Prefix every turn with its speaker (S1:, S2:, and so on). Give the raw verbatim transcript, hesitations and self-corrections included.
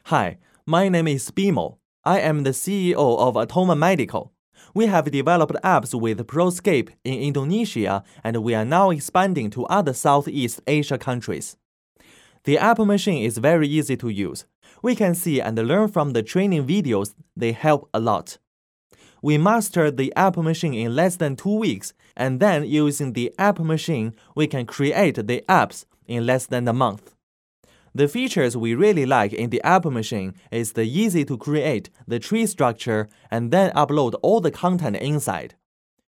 S1: Hi, my name is Bimo. I am the C E O of Atoma Medical. We have developed apps with Proscape in Indonesia, and we are now expanding to other Southeast Asia countries. The app machine is very easy to use. We can see and learn from the training videos. They help a lot. We mastered the app machine in less than two weeks, and then using the app machine, we can create the apps in less than a month. The features we really like in the app machine is the easy to create the tree structure and then upload all the content inside.